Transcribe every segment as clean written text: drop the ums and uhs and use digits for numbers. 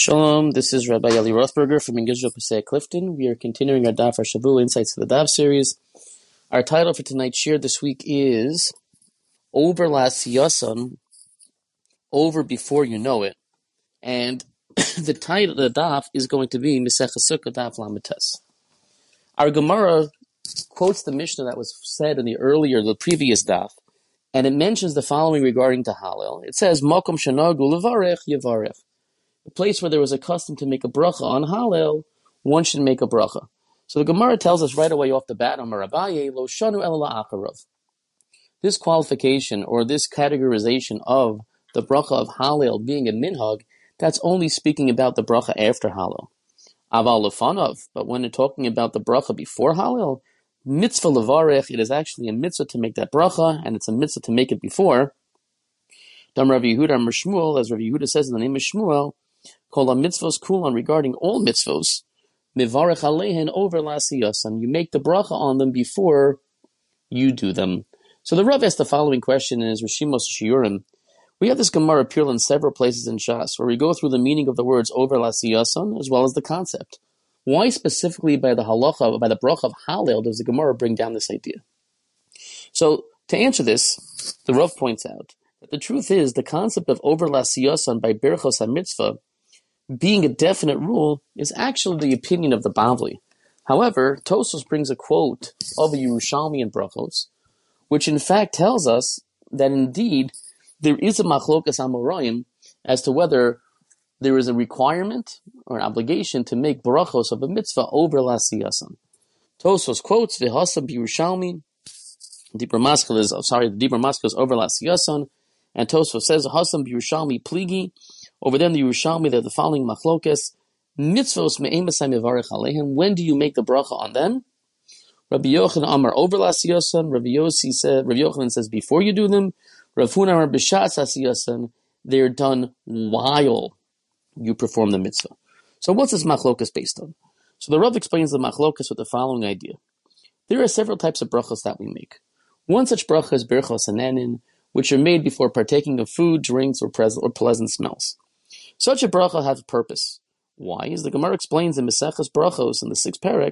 Shalom, this is Rabbi Eli Rothberger from Engizra Passaic Clifton. We are continuing our Daf Shavu Insights to the Daf series. Our title for tonight's shir this week is Over La Siyasan, Over Before You Know It. And the title of the Daf is going to be Mesech HaSukkah Daf Lamites. Our Gemara quotes the Mishnah that was said in the previous Daf, and it mentions the following regarding Tahalel. It says, Mokom Shanagu Levarech Yevarech. A place where there was a custom to make a bracha on Hallel, one should make a bracha. So the Gemara tells us right away off the bat, Amar Abaye, Lo Shanu Ela La'acharav. This qualification or this categorization of the bracha of Hallel being a minhag, that's only speaking about the bracha after Hallel. Aval Lefanav, but when they're talking about the bracha before Hallel, mitzvah levarech, it is actually a mitzvah to make that bracha, and it's a mitzvah to make it before. Dam Rav Yehuda Amar Shmuel, as Rav Yehuda says in the name of Shmuel, Kol mitzvos kulan, regarding all mitzvos, mivarech alehen over lasiyasan. You make the bracha on them before you do them. So the Rav asked the following question in his Rishimos Shiurim. We have this Gemara appear in several places in Shas where we go through the meaning of the words over lasiyasan as well as the concept. Why specifically by the halacha, by the bracha of Hallel, does the Gemara bring down this idea? So to answer this, the Rav points out that the truth is the concept of over lasiyasan by berachos HaMitzvah being a definite rule is actually the opinion of the Bavli. However, Tosfos brings a quote of a Yerushalmi in Brachos, which in fact tells us that indeed there is a machlokas amoraim as to whether there is a requirement or an obligation to make brachos of a mitzvah over lasiyasan. Tosfos quotes v'hasam b'Yerushalmi. The Dibur Maskil is over lasiyasan, and Tosfos says hasam b'Yerushalmi pligi. Over there in the Yerushalmi, there are the following machlokes. Mitzvos me'emasai mevarech aleihem. When do you make the bracha on them? Rabbi Yochanan Amar over lasiyasan. Rabbi Yochanan says before you do them. Rav Huna Amar b'shatz asiyasan. They're done while you perform the mitzvah. So what's this machlokas based on? So the Rav explains the machlokas with the following idea. There are several types of brachas that we make. One such bracha is berachos hanenin, which are made before partaking of food, drinks, or pleasant smells. Such a bracha has a purpose. Why? As the Gemara explains in Meseches Brachos in the 6th parak,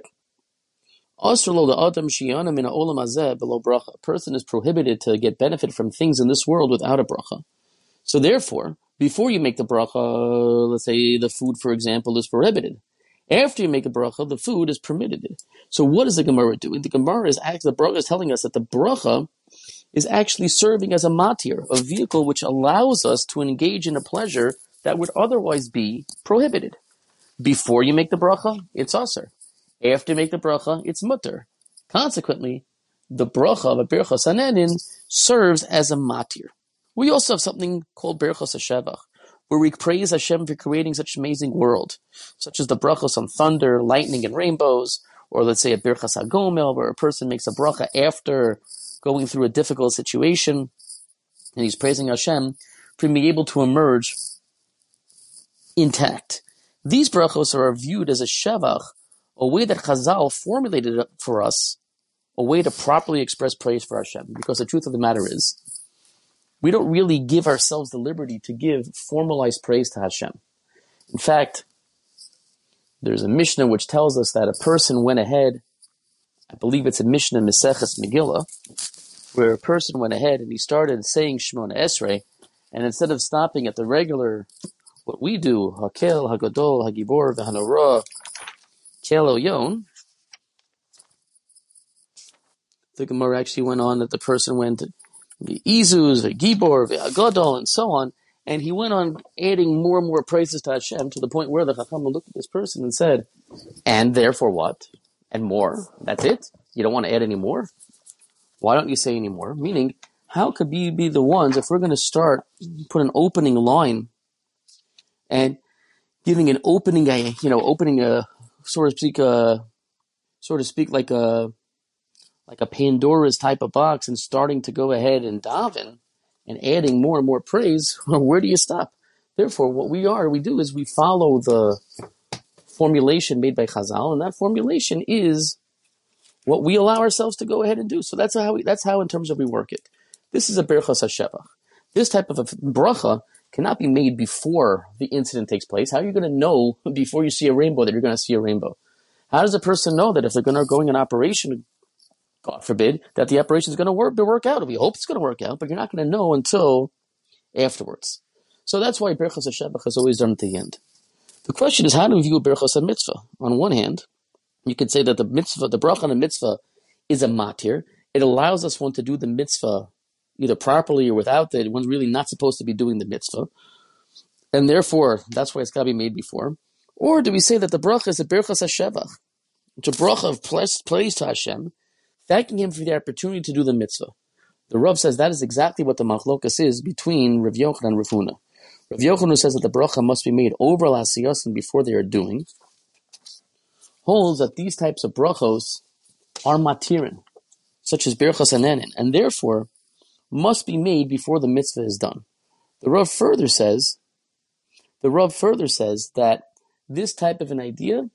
a person is prohibited to get benefit from things in this world without a bracha. So therefore, before you make the bracha, let's say the food, for example, is prohibited. After you make a bracha, the food is permitted. So what is the Gemara doing? The bracha is telling us that the bracha is actually serving as a matir, a vehicle which allows us to engage in a pleasure that would otherwise be prohibited. Before you make the bracha, it's aser. After you make the bracha, it's mutter. Consequently, the bracha of a berachos hanenin serves as a matir. We also have something called berachos hashevach, where we praise Hashem for creating such an amazing world, such as the brachos on thunder, lightning, and rainbows, or let's say a berachos hagomel, where a person makes a bracha after going through a difficult situation, and he's praising Hashem for being able to emerge intact. These brachos are viewed as a shevach, a way that Chazal formulated for us, a way to properly express praise for Hashem. Because the truth of the matter is, we don't really give ourselves the liberty to give formalized praise to Hashem. In fact, there's a Mishnah which tells us that a person went ahead, I believe it's a Mishnah in Meseches Megillah, where a person went ahead and he started saying Shemona Esrei, and instead of stopping at the regular, what we do, Hakel, Hagadol, Hagibor, V'Hanora, Kel Elyon, the Gemara actually went on that the person went V'Izuz, V'Gibor, V'Hagadol, and so on, and he went on adding more and more praises to Hashem to the point where the Chacham looked at this person and said, and therefore what? And more? That's it? You don't want to add any more? Why don't you say any more? Meaning, how could we be the ones, if we're going to put an opening line and giving an opening a, so to speak, like a Pandora's type of box and starting to go ahead and daven and adding more and more praise, where do you stop? Therefore, what we do is we follow the formulation made by Chazal, and that formulation is what we allow ourselves to go ahead and do. So that's how in terms of we work it. This is a berachos hashevach. This type of a bracha cannot be made before the incident takes place. How are you going to know before you see a rainbow that you're going to see a rainbow? How does a person know that if they're going an operation, God forbid, that the operation is going to work out? We hope it's going to work out, but you're not going to know until afterwards. So that's why Berachos HaShevach is always done at the end. The question is, how do we view Berachos HaMitzvah? On one hand, you could say that the mitzvah, the bracha on a mitzvah, is a matir. It allows us one to do the mitzvah either properly or without it. One's really not supposed to be doing the mitzvah. And therefore, that's why it's got to be made before. Or do we say that the bracha is a Berachos HaShevach? It's a bracha of praise to Hashem, thanking Him for the opportunity to do the mitzvah. The Rav says that is exactly what the machlokas is between Rav Yochanan and Rav Huna. Rav Yochanan says that the bracha must be made over l'asiyasin before they are doing, holds that these types of brachos are matirin, such as Berachos HaNenin, and therefore must be made before the mitzvah is done. The Rav further says that this type of an idea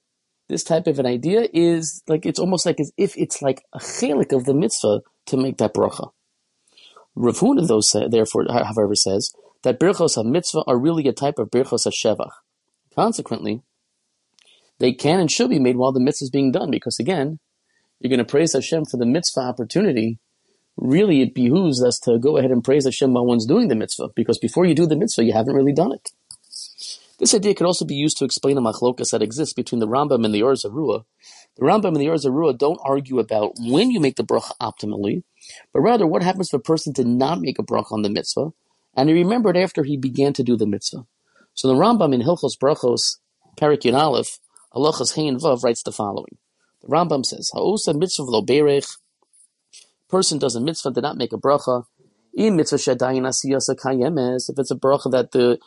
is like, it's almost like as if it's like a chelik of the mitzvah to make that bracha. Rav Huna, therefore, however, says that Berachos HaMitzvah are really a type of Berachos HaShevach. Consequently, they can and should be made while the mitzvah is being done, because again, you're going to praise Hashem for the mitzvah opportunity. Really, it behooves us to go ahead and praise Hashem while one's doing the mitzvah, because before you do the mitzvah, you haven't really done it. This idea could also be used to explain a machlokas that exists between the Rambam and the Or Zarua. The Rambam and the Or Zarua don't argue about when you make the bracha optimally, but rather what happens if a person did not make a bracha on the mitzvah, and he remembered after he began to do the mitzvah. So the Rambam in Hilchos Brachos, Parak Yud Aleph, Halachos Hey and Vav, writes the following. The Rambam says, Ha'osa mitzvah v'lo berech, person does a mitzvah, did not make a bracha, in mitzvah shedayin asiyasa kayemes, if it's a bracha that the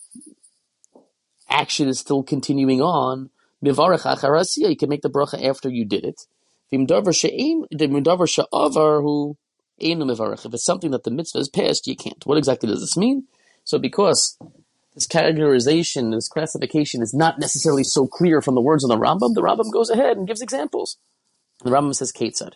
action is still continuing on, mivarech achar asiyah, you can make the bracha after you did it. If it's something that the mitzvah is passed, you can't. What exactly does this mean? So because this categorization, this classification is not necessarily so clear from the words of the Rambam goes ahead and gives examples. The Rambam says, Ketzad.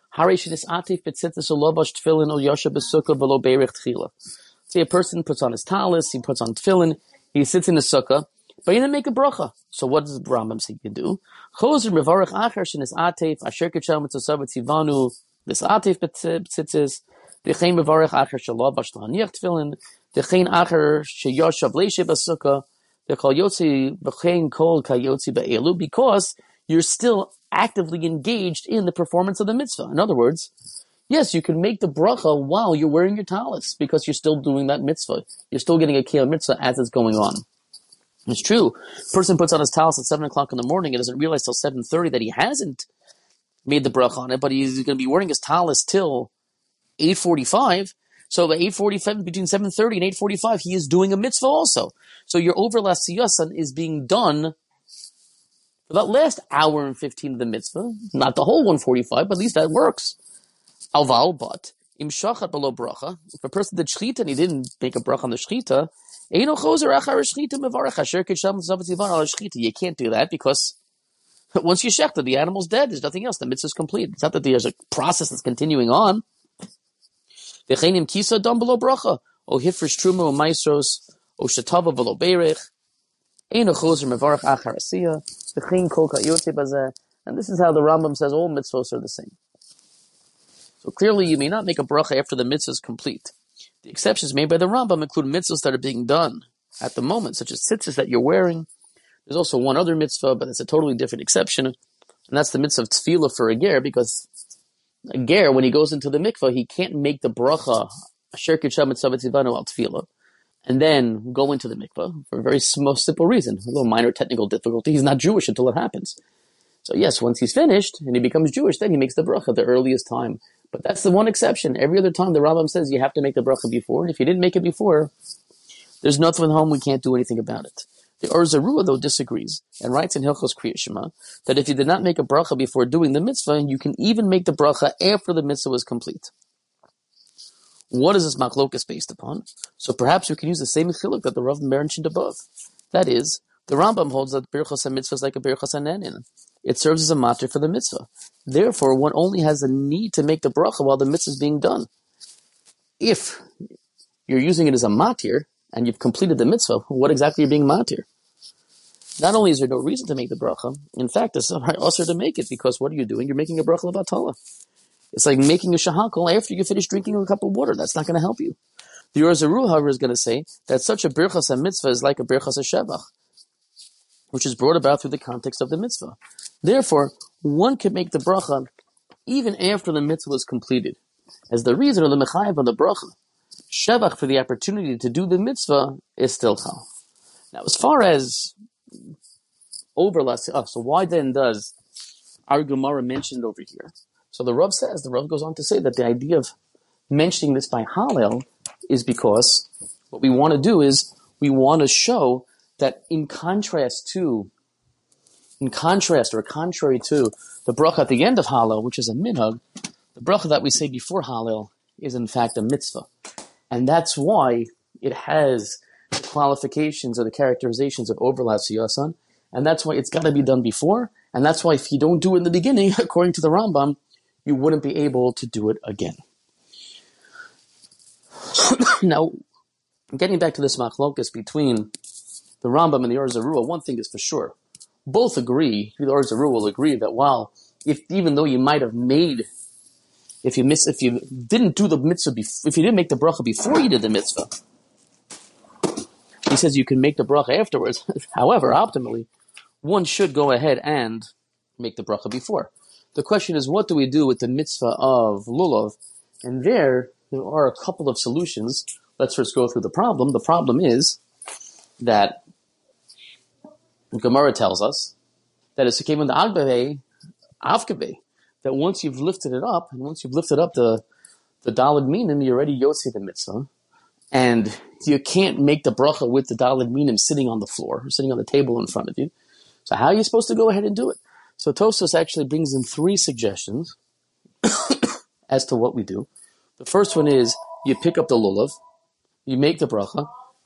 Say a person puts on his talis, he puts on tefillin, he sits in the sukkah, but he didn't make a bracha. So what does the Rambam say you do? Choser mevarech acher shenis atef asher kitshel mitzosav etzivanu this atef betzitzis dechein mevarech acher shalav ashlahaniach tefillin dechein acher sheyoshav leishe basukah dekol yotzi b'chein kol kayotzi ba'elu, because you're still actively engaged in the performance of the mitzvah. In other words, yes, you can make the bracha while you're wearing your talis, because you're still doing that mitzvah. You're still getting a kiyum mitzvah as it's going on. It's true. A person puts on his talis at 7 o'clock in the morning and doesn't realize till 7:30 that he hasn't made the bracha on it, but he's going to be wearing his talis till 8:45. So by 8:45, between 7:30 and 8:45, he is doing a mitzvah also. So your over l'asiyasan is being done for that last hour and 15 of the mitzvah, not the whole 145, but at least that works. Alval, but im shachat below bracha, if a person did shchita and he didn't make a bracha on the shchita, you can't do that because once you shechta, the animal's dead. There's nothing else. The mitzvah is complete. It's not that there's a process that's continuing on. Dechenim kisa dam below bracha, o hifresh truma o maestros, o shatava below berech. And this is how the Rambam says all mitzvahs are the same. So clearly you may not make a bracha after the mitzvah is complete. The exceptions made by the Rambam include mitzvahs that are being done at the moment, such as tzitzis that you're wearing. There's also one other mitzvah, but it's a totally different exception, and that's the mitzvah of tefillah for a ger, because a ger, when he goes into the mikvah, he can't make the bracha asher kitshel mitzvah tzivanu al tefillah and then go into the mikvah for a very simple reason, a little minor technical difficulty. He's not Jewish until it happens. So yes, once he's finished and he becomes Jewish, then he makes the bracha at the earliest time. But that's the one exception. Every other time the Rambam says you have to make the bracha before, and if you didn't make it before, there's nothing at home, we can't do anything about it. The Or Zarua, though, disagrees and writes in Hilchos Kriyas Shema that if you did not make a bracha before doing the mitzvah, you can even make the bracha after the mitzvah was complete. What is this machlokas based upon? So perhaps we can use the same chiluk that the Rav mentioned above. That is, the Rambam holds that Birchos HaMitzvah is like a Birchos HaNenin. It serves as a matter for the mitzvah. Therefore, one only has a need to make the bracha while the mitzvah is being done. If you're using it as a matir, and you've completed the mitzvah, what exactly are you being matir? Not only is there no reason to make the bracha, in fact, it's also to make it, because what are you doing? You're making a bracha levatala. It's like making a shahakol after you finish drinking a cup of water. That's not going to help you. The Or Zarua, however, is going to say that such a birchas mitzvah is like a birchas shevach, which is brought about through the context of the mitzvah. Therefore, one can make the bracha even after the mitzvah is completed, as the reason of the mechayev on the bracha, shevach, for the opportunity to do the mitzvah, is still chal. Now, as far as overlap, so why then does our Gemara mention it over here? So the Rav goes on to say that the idea of mentioning this by Hallel is because what we want to do is we want to show that contrary to the bracha at the end of Hallel, which is a minhag, the bracha that we say before Hallel is in fact a mitzvah. And that's why it has the qualifications or the characterizations of overlap siyasan, and that's why it's got to be done before, and that's why if you don't do it in the beginning, according to the Rambam, you wouldn't be able to do it again. Now, getting back to this machlokas between the Rambam and the Or Zarua, one thing is for sure. Both agree, the Or Zarua will agree that even though you might have made, if you didn't do the mitzvah, if you didn't make the bracha before you did the mitzvah, he says you can make the bracha afterwards. However, optimally, one should go ahead and make the bracha before. The question is, what do we do with the mitzvah of lulav? And there are a couple of solutions. Let's first go through the problem. The problem is that Gemara tells us that it's came in the Avkebe, that once you've lifted it up, and once you've lifted up the Daled Minim, you're already Yotze the mitzvah, and you can't make the bracha with the Daled Minim sitting on the floor, or sitting on the table in front of you. So how are you supposed to go ahead and do it? So Tosfos actually brings in 3 suggestions as to what we do. The first one is you pick up the lulav, you make the bracha,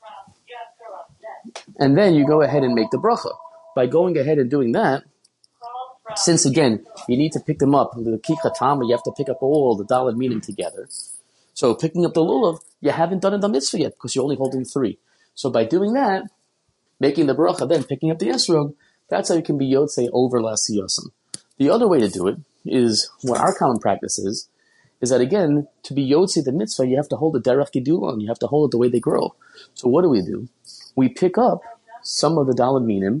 and then you go ahead and make the bracha. By going ahead and doing that, since again, you need to pick them up, the kikatama, you have to pick up all the daled minim together. So picking up the lulav, you haven't done the mitzvah yet because you're only holding 3. So by doing that, making the bracha, then picking up the esrog, that's how you can be yotze over lasiyosim. The other way to do it is what our common practice is that again, to be yotze the mitzvah, you have to hold the derech gedula, and you have to hold it the way they grow. So what do? We pick up some of the daled minim,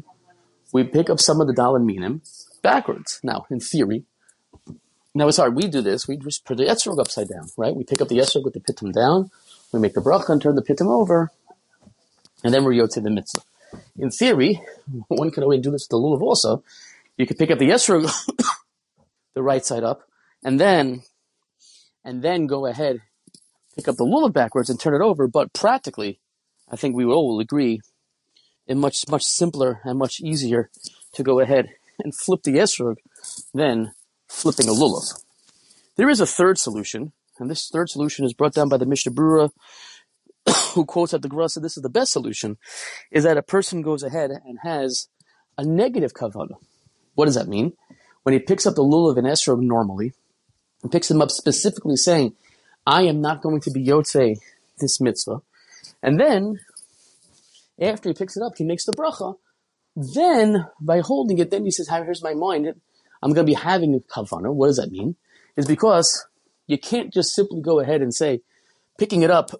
backwards. Now, in theory, it's hard. We do this. We just put the esrog upside down, right? We pick up the esrog with the pitum down, we make the bracha and turn the pitum over, and then we're yotze the mitzvah. In theory, one can always do this with the lulav also. You could pick up the esrog the right side up, and then go ahead, pick up the lulav backwards and turn it over. But practically, I think we all will agree, it's much, much simpler and much easier to go ahead and flip the esrog than flipping a lulav. There is a third solution, and this third solution is brought down by the Mishnah Berurah, who quotes at the Gemara, said this is the best solution, is that a person goes ahead and has a negative kavanah. What does that mean? When he picks up the lulav and esrog normally, and picks them up specifically saying, I am not going to be yotze this mitzvah, and then, after he picks it up, he makes the bracha, then, by holding it, then he says, here's my mind, I'm going to be having a kavanah. What does that mean? It's because you can't just simply go ahead and say, picking it up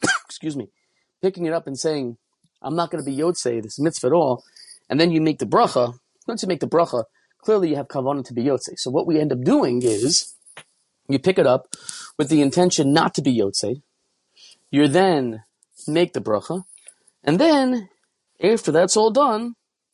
and saying, I'm not going to be yotze this mitzvah at all, and then you make the bracha. Once you make the bracha, clearly you have kavanah to be yotze. So what we end up doing is, you pick it up with the intention not to be yotze, you then make the bracha, and then, after that's all done,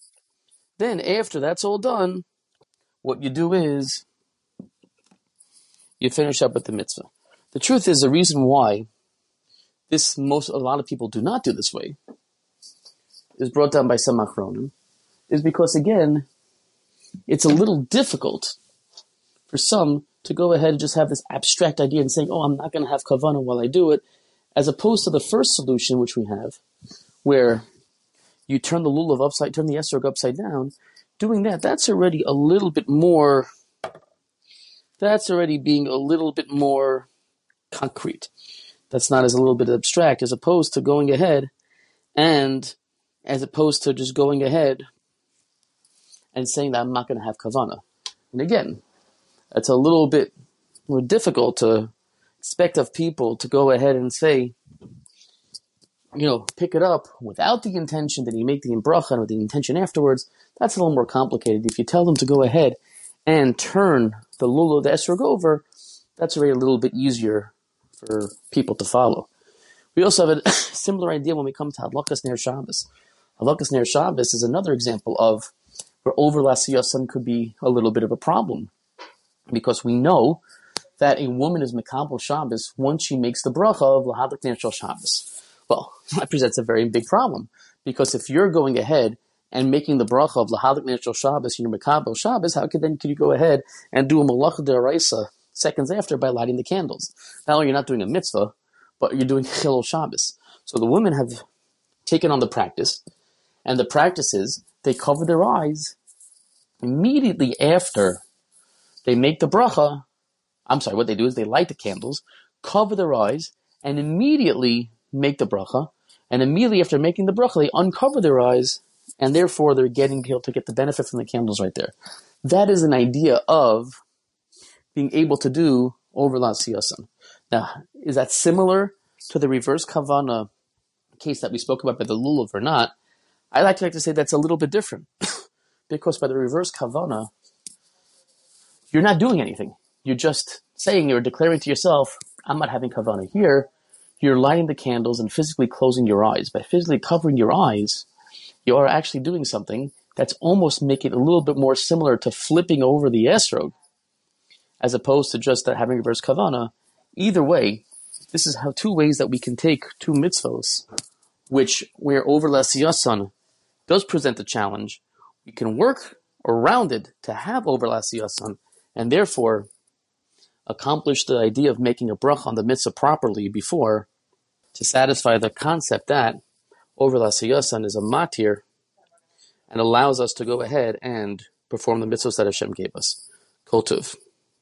what you do is, you finish up with the mitzvah. The truth is, the reason why a lot of people do not do this way, is brought down by some achronim, is because, again, it's a little difficult for some to go ahead and just have this abstract idea and saying, I'm not going to have kavanah while I do it, as opposed to the first solution which we have, where you turn the esrog upside down. Doing that's already being a little bit more concrete. That's not as a little bit abstract, as opposed to going ahead and as opposed to just going ahead and saying that I'm not going to have kavana. And again, it's a little bit more difficult to expect of people to go ahead and say, pick it up without the intention that you make the bracha or the intention afterwards. That's a little more complicated. If you tell them to go ahead and turn the lulav, the esrog over, that's already a little bit easier for people to follow. We also have a similar idea when we come to Hadlakas Ner Shabbos. Hadlakas Ner Shabbos is another example of where overlas yasan could be a little bit of a problem, because we know that a woman is Mekabel Shabbos once she makes the bracha of Lahadlik Ner Shel Shabbos. Well, that presents a very big problem, because if you're going ahead and making the bracha of Lahadlik Ner Shel Shabbos in your Mekabel Shabbos, how could you go ahead and do a Malacha D'Oraisa seconds after by lighting the candles? Not only you're not doing a mitzvah, but you're doing Chilul Shabbos. So the women have taken on the practice, and the practice is they cover their eyes immediately after they make the bracha. What they do is they light the candles, cover their eyes, and immediately make the bracha. And immediately after making the bracha, they uncover their eyes, and therefore they're able to get the benefit from the candles right there. That is an idea of being able to do overlas yasan. Now, is that similar to the reverse kavana case that we spoke about by the lulav or not? I like to say that's a little bit different, because by the reverse kavana, you're not doing anything. You're just saying, you're declaring to yourself, I'm not having kavana. Here, you're lighting the candles and physically closing your eyes. By physically covering your eyes, you are actually doing something that's almost making it a little bit more similar to flipping over the esrog, as opposed to just having reverse kavana. Either way, this is how two ways that we can take two mitzvos, where overlas yasan does present a challenge. We can work around it to have overlas yasan, and therefore accomplish the idea of making a bracha on the mitzvah properly before, to satisfy the concept that overlas yasan is a matir and allows us to go ahead and perform the mitzvahs that Hashem gave us. Kol tuv.